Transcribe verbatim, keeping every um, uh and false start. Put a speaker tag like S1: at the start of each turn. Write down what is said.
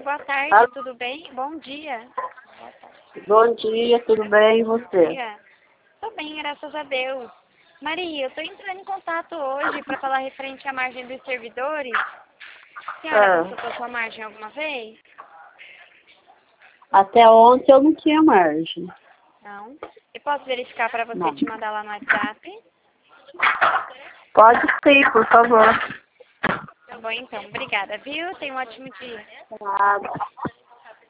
S1: boa tarde,
S2: Alô?
S1: tudo bem? Bom dia. Boa tarde.
S2: Bom dia, tudo bem e
S1: Bom
S2: você?
S1: dia. Tô bem, graças a Deus. Maria, eu tô entrando em contato hoje para falar referente à margem dos servidores. A senhora
S2: Ah,
S1: consultou sua margem alguma vez?
S2: até ontem eu não tinha margem.
S1: Não. Eu posso verificar para você
S2: Não.
S1: te mandar lá no WhatsApp?
S2: Pode sim, por favor.
S1: Tá bom, então. Obrigada, viu? Tenha um ótimo dia.
S2: Nada.